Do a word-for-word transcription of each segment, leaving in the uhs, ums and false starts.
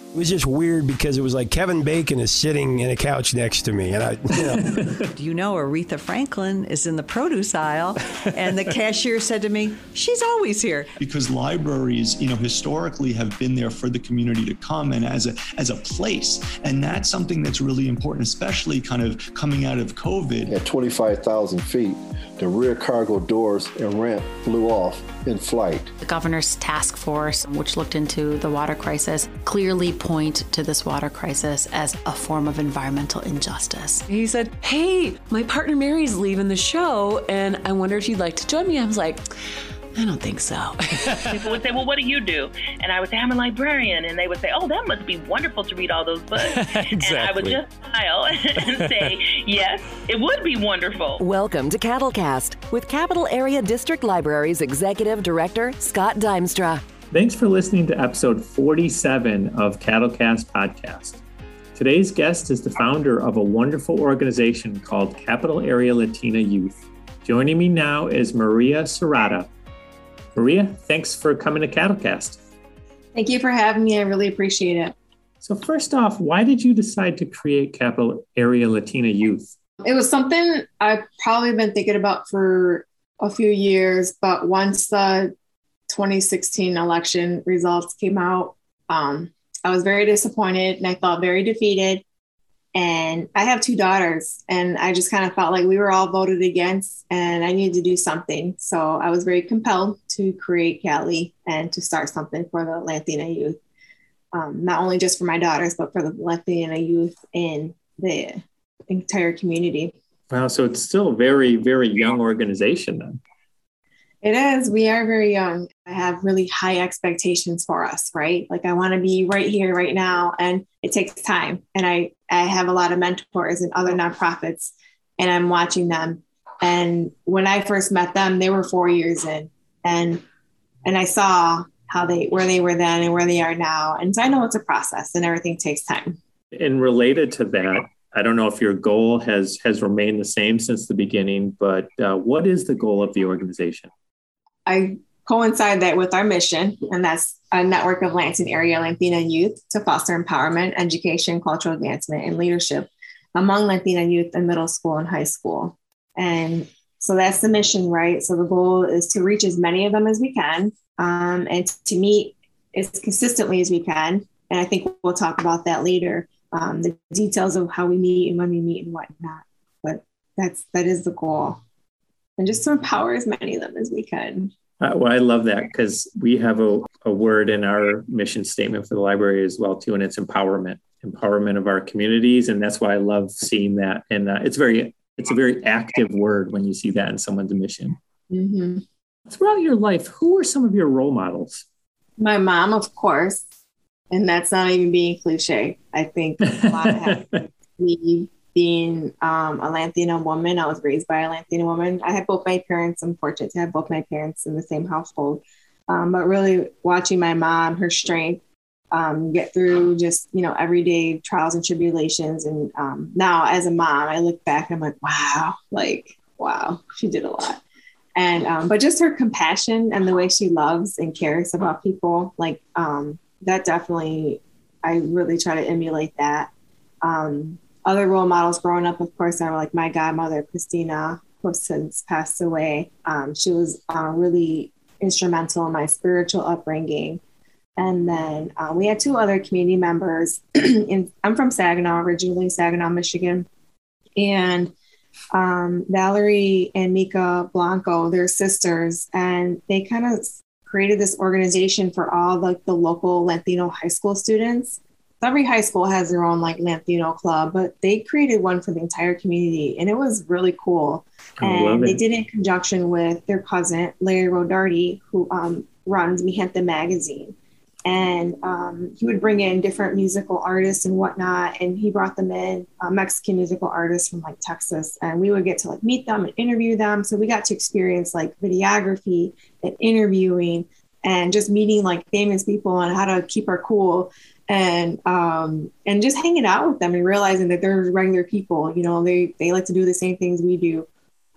It was just weird because it was like Kevin Bacon is sitting in a couch next to me. And I, you know. Do you know Aretha Franklin is in the produce aisle? And the cashier said to me, she's always here. Because libraries, you know, historically have been there for the community to come and as a as a place. And that's something that's really important, especially kind of coming out of COVID. At twenty-five thousand feet, the rear cargo doors and ramp flew off in flight. The governor's task force, which looked into the water crisis, clearly point to this water crisis as a form of environmental injustice. He said, hey, my partner Mary's leaving the show, and I wonder if you'd like to join me. I was like, I don't think so. People would say, well, what do you do? And I would say, I'm a librarian. And they would say, oh, that must be wonderful to read all those books. Exactly. And I would just smile and say, yes, it would be wonderful. Welcome to Cattlecast with Capital Area District Library's Executive Director, Scott Dimstra. Thanks for listening to episode forty-seven of Cattlecast Podcast. Today's guest is the founder of a wonderful organization called Capital Area Latina Youth. Joining me now is Maria Serrata. Maria, thanks for coming to Cattlecast. Thank you for having me. I really appreciate it. So first off, why did you decide to create Capital Area Latina Youth? It was something I've probably been thinking about for a few years, but once the twenty sixteen election results came out, um, I was very disappointed and I felt very defeated. And I have two daughters and I just kind of felt like we were all voted against and I needed to do something. So I was very compelled to create Cali and to start something for the Latina youth. Um, not only just for my daughters, but for the Latina youth in the entire community. Wow. So it's still a very, very young organization then. It is. We are very young. I have really high expectations for us, right? Like I want to be right here, right now. And it takes time. And I, I have a lot of mentors and other nonprofits and I'm watching them. And when I first met them, they were four years in and, and I saw how they, where they were then and where they are now. And so I know it's a process and everything takes time. And related to that, I don't know if your goal has, has remained the same since the beginning, but uh, what is the goal of the organization? I coincide that with our mission, and that's a network of Lansing area Latina youth to foster empowerment, education, cultural advancement, and leadership among Latina youth in middle school and high school. And so that's the mission, right? So the goal is to reach as many of them as we can um, and to meet as consistently as we can. And I think we'll talk about that later, um, the details of how we meet and when we meet and whatnot. But that's that is the goal. And just to empower as many of them as we can. Uh, well, I love that because we have a, a word in our mission statement for the library as well, too, and it's empowerment, empowerment of our communities. And that's why I love seeing that. And uh, it's very, it's a very active word when you see that in someone's mission. Mm-hmm. Throughout your life, who are some of your role models? My mom, of course. And that's not even being cliche. I think a lot of me being um, a Latina woman. I was raised by a Latina woman. I had both my parents. I'm fortunate to have both my parents in the same household. Um, but really watching my mom, her strength, um, get through just, you know, everyday trials and tribulations. And um, now as a mom, I look back and I'm like, wow, like, wow, she did a lot. And, um, but just her compassion and the way she loves and cares about people, like um, that definitely, I really try to emulate that. Um, Other role models growing up, of course, are like my godmother, Christina, who has since passed away. Um, she was uh, really instrumental in my spiritual upbringing. And then uh, we had two other community members. in, I'm from Saginaw, originally Saginaw, Michigan. And um, Valerie and Mika Blanco, they're sisters, and they kind of created this organization for all the, the local Latino high school students. Every high school has their own like Latino club, but they created one for the entire community and it was really cool. And they did it in conjunction with their cousin, Larry Rodarty, who um, runs Mi Gente magazine. And um, he would bring in different musical artists and whatnot. And he brought them in, uh, Mexican musical artists from like Texas. And we would get to like meet them and interview them. So we got to experience like videography and interviewing and just meeting like famous people and how to keep our cool. And um, and just hanging out with them and realizing that they're regular people, you know, they they like to do the same things we do.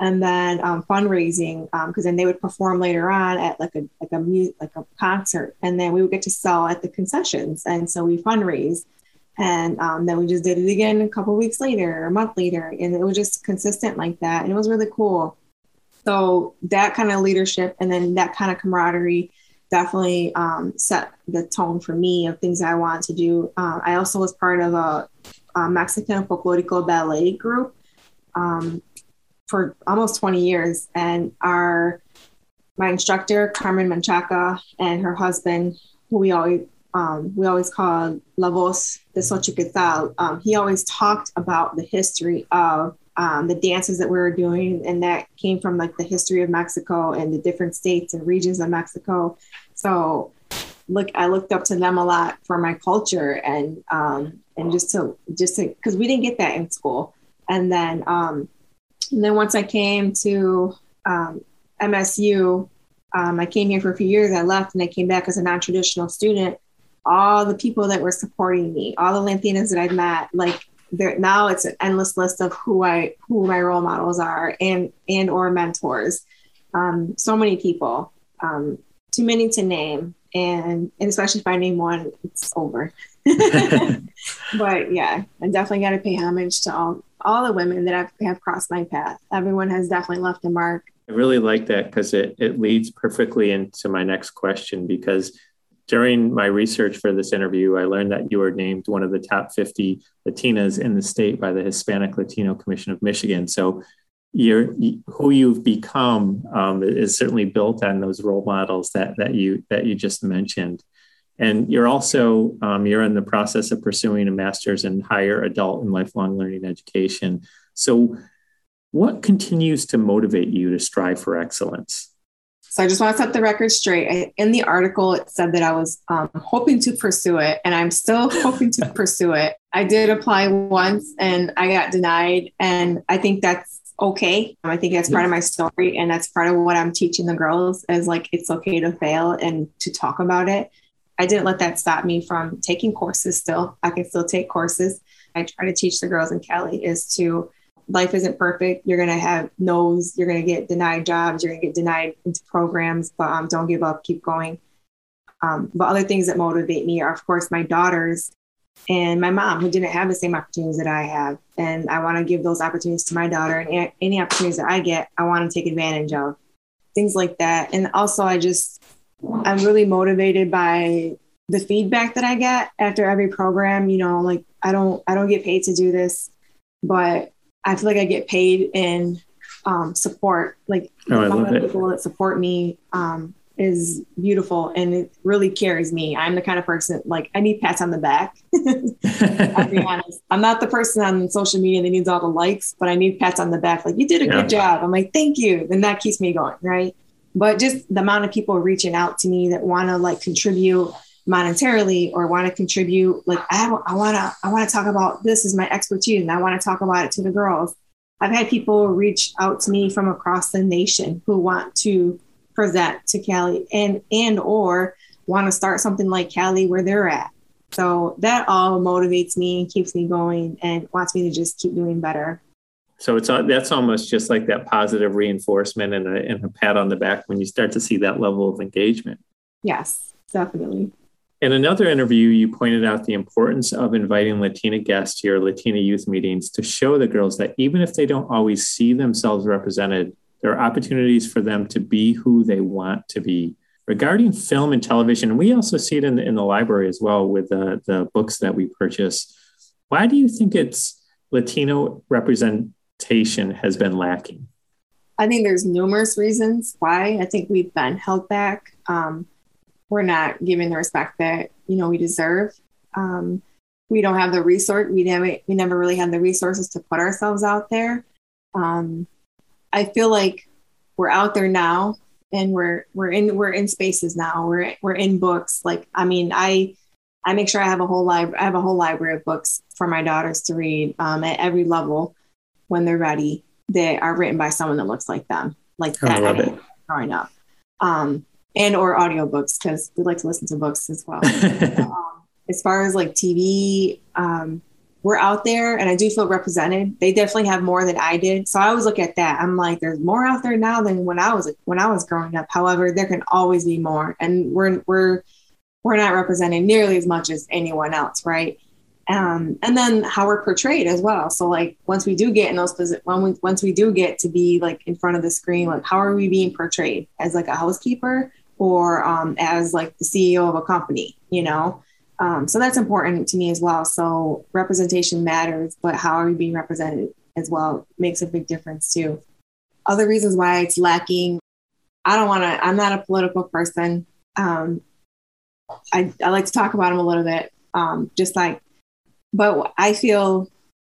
and then um, fundraising, because um, then they would perform later on at like a like a mu- like a concert, and then we would get to sell at the concessions, and so we fundraise, and um, then we just did it again a couple of weeks later, or a month later, and it was just consistent like that, and it was really cool. So that kind of leadership and then that kind of camaraderie definitely um, set the tone for me of things I wanted to do. Uh, I also was part of a, a Mexican folklorico ballet group um, for almost twenty years. And our my instructor, Carmen Menchaca, and her husband, who we always um, we always call La Voz de Xochiquetzal, um, he always talked about the history of Um, the dances that we were doing, and that came from like the history of Mexico and the different states and regions of Mexico. So look, I looked up to them a lot for my culture and um, and just to just to because we didn't get that in school. And then um, and then once I came to um, M S U, um, I came here for a few years. I left and I came back as a non-traditional student. All the people that were supporting me, all the Latinas that I'd met, like. There, now it's an endless list of who I who my role models are and and or mentors. Um, so many people, um, too many to name, and, and especially if I name one, it's over. But yeah, I definitely got to pay homage to all all the women that have, have crossed my path. Everyone has definitely left a mark. I really like that because it it leads perfectly into my next question, because during my research for this interview, I learned that you were named one of the top fifty Latinas in the state by the Hispanic Latino Commission of Michigan. So you're, who you've become um, is certainly built on those role models that that you that you just mentioned. And you're also, um, you're in the process of pursuing a master's in higher adult and lifelong learning education. So what continues to motivate you to strive for excellence? So I just want to set the record straight. In the article, it said that I was um, hoping to pursue it, and I'm still hoping to pursue it. I did apply once and I got denied, and I think that's okay. I think that's part of my story, and that's part of what I'm teaching the girls is like, it's okay to fail and to talk about it. I didn't let that stop me from taking courses still. I can still take courses. I try to teach the girls in Cali is to life isn't perfect. You're going to have no's. You're going to get denied jobs. You're going to get denied into programs, but um, don't give up. Keep going. Um, but other things that motivate me are, of course, my daughters and my mom, who didn't have the same opportunities that I have. And I want to give those opportunities to my daughter. And any opportunities that I get, I want to take advantage of. Things like that. And also, I just, I'm really motivated by the feedback that I get after every program. You know, like I don't, I don't get paid to do this, but I feel like I get paid in um, support. Like oh, the I amount love of it. people that support me um, is beautiful, and it really carries me. I'm the kind of person, like, I need pats on the back. I'll be honest. I'm not the person on social media that needs all the likes, but I need pats on the back. Like, you did a Yeah. good job. I'm like, thank you. And that keeps me going, right? But just the amount of people reaching out to me that want to like contribute monetarily or want to contribute, like I, I want to, I want to talk about this is my expertise and I want to talk about it to the girls. I've had people reach out to me from across the nation who want to present to Cali and, and, or want to start something like Cali where they're at. So that all motivates me and keeps me going and wants me to just keep doing better. So it's that's almost just like that positive reinforcement and a, and a pat on the back when you start to see that level of engagement. Yes, definitely. In another interview, you pointed out the importance of inviting Latina guests to your Latina youth meetings to show the girls that even if they don't always see themselves represented, there are opportunities for them to be who they want to be. Regarding film and television, and we also see it in the, in the library as well with the, the books that we purchase. Why do you think it's Latino representation has been lacking? I think there's numerous reasons why. I think we've been held back. Um, we're not given the respect that, you know, we deserve. Um, we don't have the resource. We never, we never really had the resources to put ourselves out there. Um, I feel like we're out there now, and we're we're in we're in spaces now. We're we're in books. Like, I mean, I I make sure I have a whole library. I have a whole library of books for my daughters to read um, at every level when they're ready. They are written by someone that looks like them, like Oh, that. I love it. Growing up, um, and or audiobooks, because we like to listen to books as well. um, as far as like T V, um, we're out there and I do feel represented. They definitely have more than I did. So I always look at that. I'm like, there's more out there now than when I was when I was growing up. However, there can always be more. And we're we're we're not represented nearly as much as anyone else, right? Um, and then how we're portrayed as well. So like once we do get in those positions, when we, once we do get to be like in front of the screen, like how are we being portrayed as like a housekeeper or um, as like the C E O of a company, you know? Um, so that's important to me as well. So representation matters, but how are we being represented as well makes a big difference too. Other reasons why it's lacking, I don't want to, I'm not a political person. Um, I, I like to talk about them a little bit, um, just like, but I feel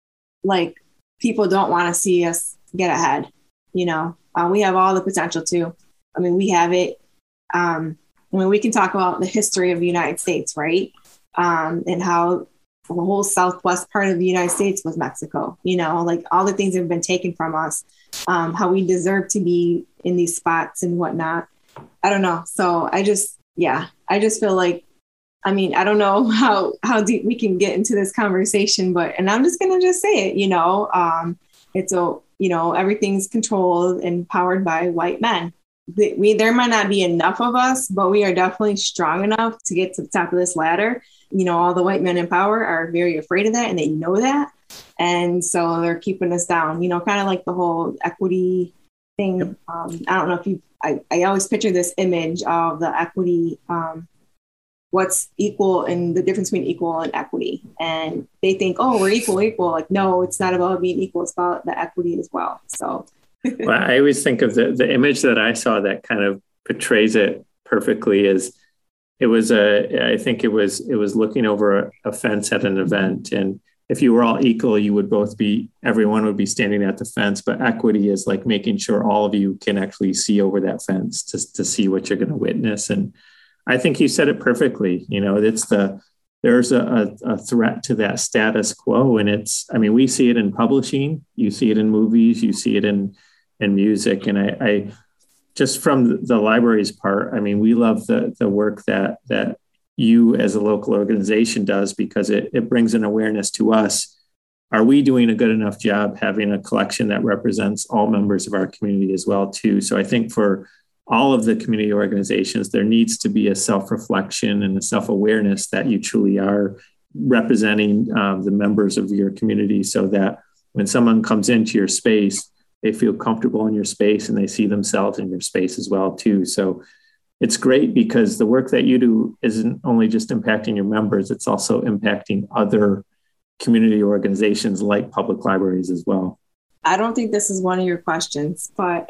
like people don't want to see us get ahead. You know, uh, we have all the potential too. I mean, we have it. Um, I mean, we can talk about the history of the United States, right? Um, and how the whole southwest part of the United States was Mexico, you know, like all the things that have been taken from us, um, how we deserve to be in these spots and whatnot. I don't know. So I just, yeah, I just feel like, I mean, I don't know how, how deep we can get into this conversation, but, and I'm just going to just say it, you know, um, it's a, you know, everything's controlled and powered by white men. We, there might not be enough of us, but we are definitely strong enough to get to the top of this ladder. You know, all the white men in power are very afraid of that and they know that. And so they're keeping us down, you know, kind of like the whole equity thing. Yep. Um, I don't know if you, I, I always picture this image of the equity, um, what's equal and the difference between equal and equity. And they think, oh, we're equal, equal. Like, no, it's not about being equal. It's about the equity as well. So. Well, I always think of the, the image that I saw that kind of portrays it perfectly is it was a, I think it was, it was looking over a, a fence at an event. And if you were all equal, you would both be, everyone would be standing at the fence, but equity is like making sure all of you can actually see over that fence to, to see what you're going to witness. And I think you said it perfectly. You know, it's the, there's a, a, a threat to that status quo. And it's, I mean, we see it in publishing, you see it in movies, you see it in, in music. And I, I just from the library's part, I mean, we love the the work that, that you as a local organization does because it, it brings an awareness to us. Are we doing a good enough job having a collection that represents all members of our community as well too? So I think for all of the community organizations, there needs to be a self-reflection and a self-awareness that you truly are representing um, the members of your community so that when someone comes into your space, they feel comfortable in your space and they see themselves in your space as well too. So it's great because the work that you do isn't only just impacting your members, it's also impacting other community organizations like public libraries as well. I don't think this is one of your questions, but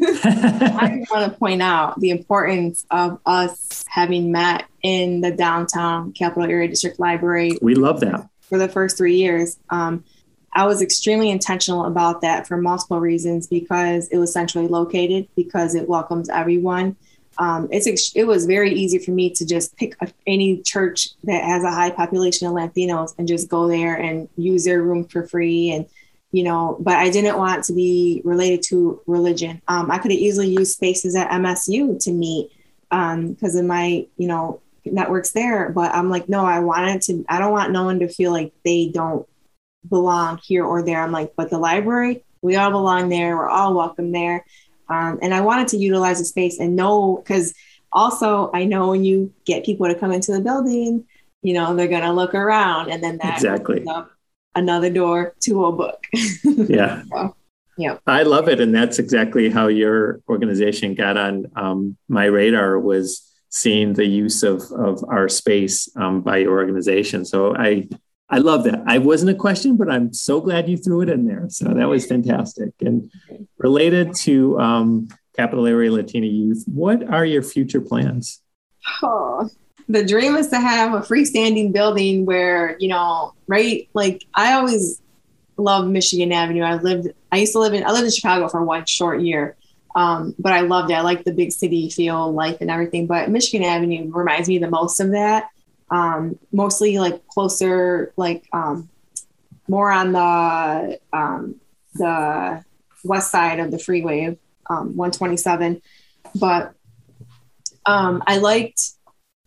I want to point out the importance of us having met in the downtown Capital Area District Library. We love that. For the first three years. Um, I was extremely intentional about that for multiple reasons because it was centrally located, because it welcomes everyone. Um, it's it was very easy for me to just pick a, any church that has a high population of Latinos and just go there and use their room for free. And, you know, but I didn't want to be related to religion. Um, I could have easily used spaces at M S U to meet because um, of my, you know, networks there. But I'm like, no, I wanted to, I don't want no one to feel like they don't belong here or there. I'm like, but the library, we all belong there. We're all welcome there. Um, and I wanted to utilize the space and know, because also I know when you get people to come into the building, you know, they're going to look around and then that exactly. opens up another door to a book. Yeah. So, yeah. I love it. And that's exactly how your organization got on um, my radar, was seeing the use of, of our space um, by your organization. So I, I love that. I wasn't a question, but I'm so glad you threw it in there. So that was fantastic. And related to um, Capital Area Latina Youth, what are your future plans? Oh, the dream is to have a freestanding building where, you know, right? Like I always loved Michigan Avenue. I lived, I used to live in, I lived in Chicago for one short year. Um, but I loved it. I liked the big city feel, life and everything. But Michigan Avenue reminds me the most of that. Um, mostly like closer, like um, more on the um, the west side of the freeway, um, one twenty-seven. But um, I liked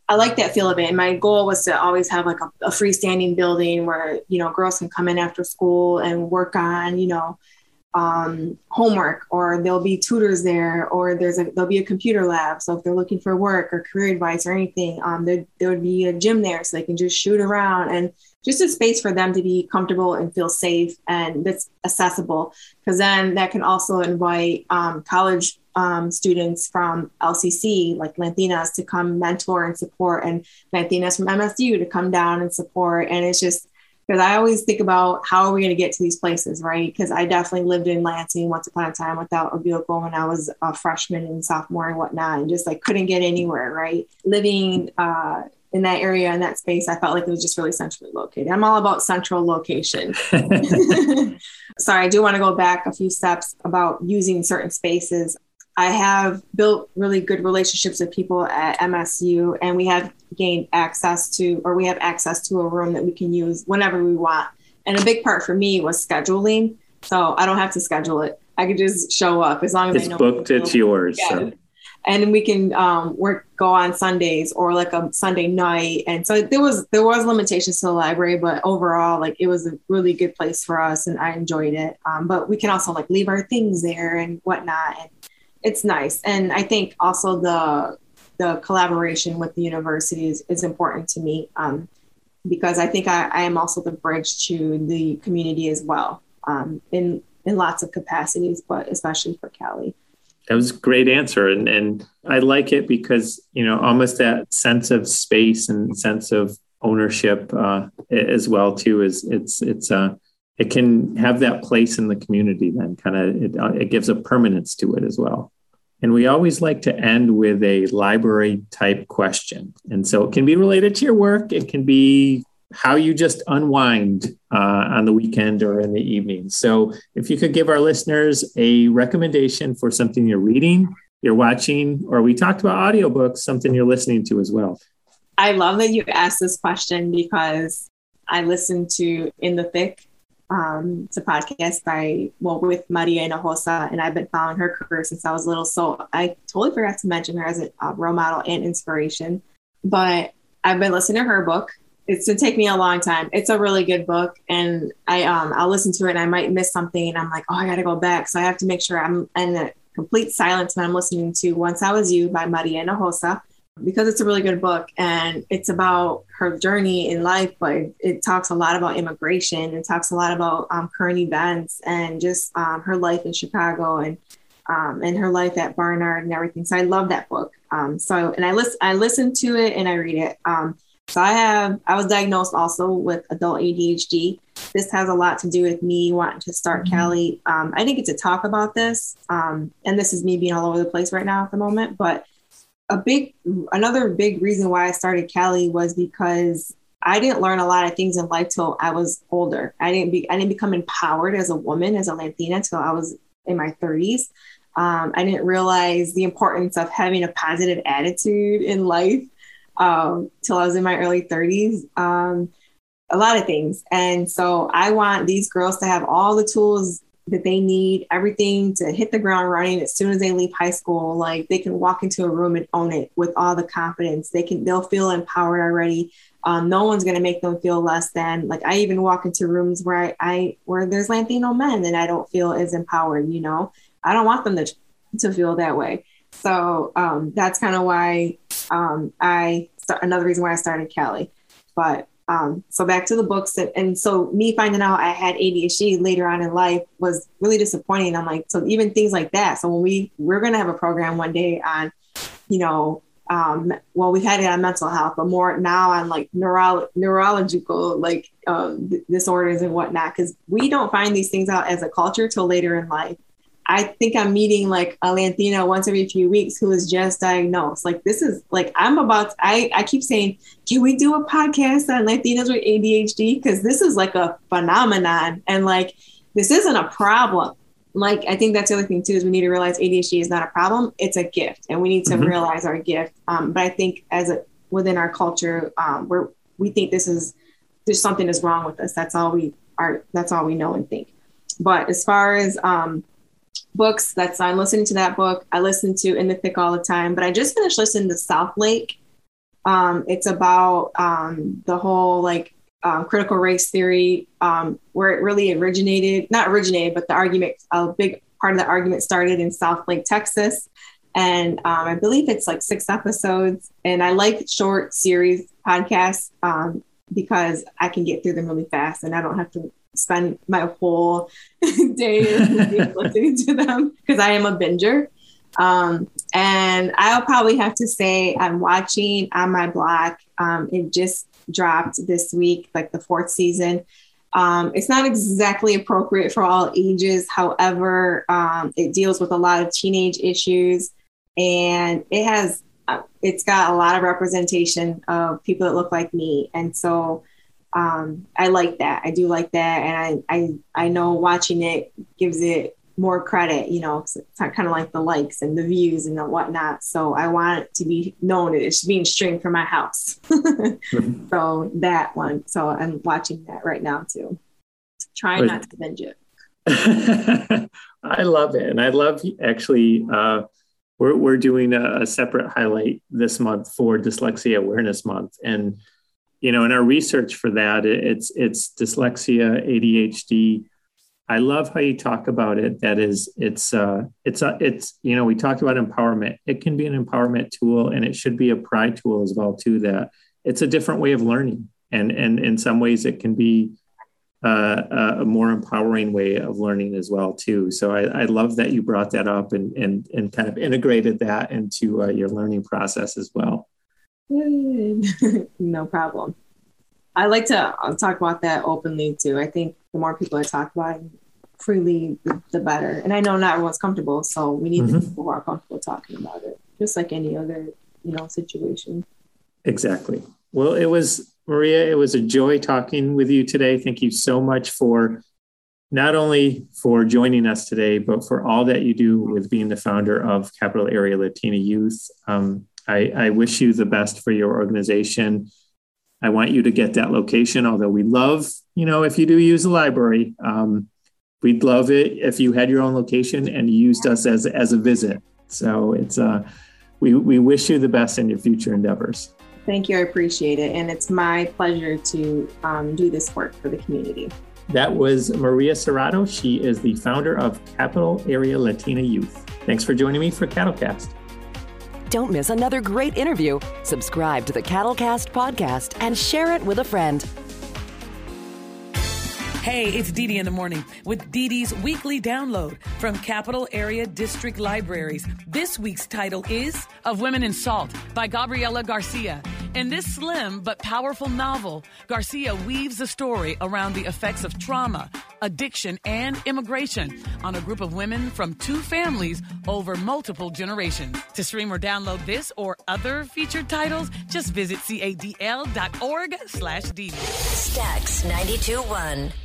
I like that feel of it. And my goal was to always have like a, a freestanding building where, you know, girls can come in after school and work on, you know, um, homework, or there'll be tutors there, or there's a, there'll be a computer lab. So if they're looking for work or career advice or anything, um, there, there would be a gym there so they can just shoot around, and just a space for them to be comfortable and feel safe and that's accessible. Because then that can also invite um, college um, students from L C C, like Latinas, to come mentor and support, and Latinas from M S U to come down and support. And it's just, because I always think about how are we going to get to these places, right? Because I definitely lived in Lansing once upon a time without a vehicle when I was a freshman and sophomore and whatnot, and just like couldn't get anywhere, right? Living uh, in that area, in that space, I felt like it was just really centrally located. I'm all about central location. Sorry, I do want to go back a few steps about using certain spaces. I have built really good relationships with people at M S U, and we have gained access to, or we have access to a room that we can use whenever we want. And a big part for me was scheduling. So I don't have to schedule it. I could just show up as long as it's I know. It's booked, it's yours. Yeah. So. And we can um, work, go on Sundays or like a Sunday night. And so there was, there was limitations to the library, but overall, like it was a really good place for us and I enjoyed it. Um, but we can also like leave our things there and whatnot. And it's nice. And I think also the the collaboration with the university is, is important to me um, because I think I, I am also the bridge to the community as well um, in, in lots of capacities, but especially for Cali. That was a great answer. And, and I like it because, you know, almost that sense of space and sense of ownership uh, as well, too, is it's, it's, uh, it can have that place in the community then kind of, it, uh, it gives a permanence to it as well. And we always like to end with a library type question. And so it can be related to your work. It can be how you just unwind uh, on the weekend or in the evening. So if you could give our listeners a recommendation for something you're reading, you're watching, or we talked about audiobooks, something you're listening to as well. I love that you asked this question because I listened to In the Thick. Um, it's a podcast by, well, with Maria Hinojosa, and I've been following her career since I was little. So I totally forgot to mention her as a uh, role model and inspiration, but I've been listening to her book. It's to take me a long time. It's a really good book. And I, um, I'll listen to it and I might miss something. And I'm like, oh, I got to go back. So I have to make sure I'm in a complete silence when I'm listening to Once I Was You by Maria Hinojosa, because it's a really good book and it's about her journey in life, but it, it talks a lot about immigration. It talks a lot about um, current events and just um, her life in Chicago and um, and her life at Barnard and everything. So I love that book. Um, so, and I listen, I listen to it and I read it. Um, so I have, I was diagnosed also with adult A D H D. This has a lot to do with me wanting to start mm-hmm. Cali. Um, I didn't get to talk about this. Um, and this is me being all over the place right now at the moment, but a big, another big reason why I started Cali was because I didn't learn a lot of things in life till I was older. I didn't be, I didn't become empowered as a woman, as a Latina, till I was in my thirties. Um, I didn't realize the importance of having a positive attitude in life um, till I was in my early thirties. Um, a lot of things. And so I want these girls to have all the tools that they need, everything to hit the ground running as soon as they leave high school. Like they can walk into a room and own it with all the confidence. They can, they'll feel empowered already. Um, no one's going to make them feel less than. Like I even walk into rooms where I, I where there's Latino men and I don't feel as empowered, you know, I don't want them to, to feel that way. So um, that's kind of why um, I, st- another reason why I started Cali. But Um, so back to the books. And, and so me finding out I had A D H D later on in life was really disappointing. I'm like, so even things like that. So when we, we're going to have a program one day on, you know, um, well, we've had it on mental health, but more now on like neuro- neurological, like um, disorders and whatnot, because we don't find these things out as a culture till later in life. I think I'm meeting like a Latina once every few weeks who is just diagnosed. Like this is like, I'm about, to, I, I keep saying, can we do a podcast on Latinas with A D H D? Because this is like a phenomenon and like, this isn't a problem. Like, I think that's the other thing too, is we need to realize A D H D is not a problem. It's a gift and we need to mm-hmm. realize our gift. Um, but I think as a, within our culture, um, we're, we think this is, there's something is wrong with us. That's all we are. That's all we know and think. But as far as, um, books, that's I'm listening to that book. I listen to In the Thick all the time, but I just finished listening to South Lake. Um, it's about um, the whole like um, critical race theory, um, where it really originated, not originated, but the argument, a big part of the argument started in Southlake, Texas. And um, I believe it's like six episodes. And I like short series podcasts um, because I can get through them really fast and I don't have to spend my whole day listening to them because I am a binger. Um, and I'll probably have to say I'm watching On My Block. Um, it just dropped this week, like the fourth season. Um, it's not exactly appropriate for all ages. However, um, it deals with a lot of teenage issues, and it has, uh, it's got a lot of representation of people that look like me. And so um, I like that. I do like that. And I, I, I know watching it gives it more credit, you know, it's kind of like the likes and the views and the whatnot. So I want it to be known that it's being streamed from my house. mm-hmm. So that one. So I'm watching that right now too. Trying not to binge it. I love it. And I love actually, uh, we're, we're doing a, a separate highlight this month for Dyslexia Awareness Month. And, you know, in our research for that, it's, it's dyslexia, A D H D. I love how you talk about it. That is, it's, uh, it's, uh, it's, you know, we talked about empowerment. It can be an empowerment tool, and it should be a pride tool as well, too, that it's a different way of learning. And, and in some ways it can be uh, a more empowering way of learning as well, too. So I, I love that you brought that up and, and, and kind of integrated that into uh, your learning process as well. No problem. I like to talk about that openly too. I think the more people that talk about it freely, the, the better. And I know not everyone's comfortable, so we need mm-hmm. the people who are comfortable talking about it, just like any other, you know, situation. Exactly. Well, it was, Maria, it was a joy talking with you today. Thank you so much for not only for joining us today, but for all that you do with being the founder of Capital Area Latina Youth. Um, I, I wish you the best for your organization. I want you to get that location, although we love, you know, if you do use the library, um, we'd love it if you had your own location and used us as, as a visit. So it's, uh, we, we wish you the best in your future endeavors. Thank you. I appreciate it. And it's my pleasure to um, do this work for the community. That was Maria Serrato. She is the founder of Capital Area Latina Youth. Thanks for joining me for CattleCast. Don't miss another great interview. Subscribe to the CattleCast podcast and share it with a friend. Hey, it's Dee Dee in the morning with Dee Dee's weekly download from Capital Area District Libraries. This week's title is Of Women in Salt by Gabriela Garcia. In this slim but powerful novel, Garcia weaves a story around the effects of trauma, addiction, and immigration on a group of women from two families over multiple generations. To stream or download this or other featured titles, just visit cadl dot org slash Dee Dee. Stax ninety-two point one.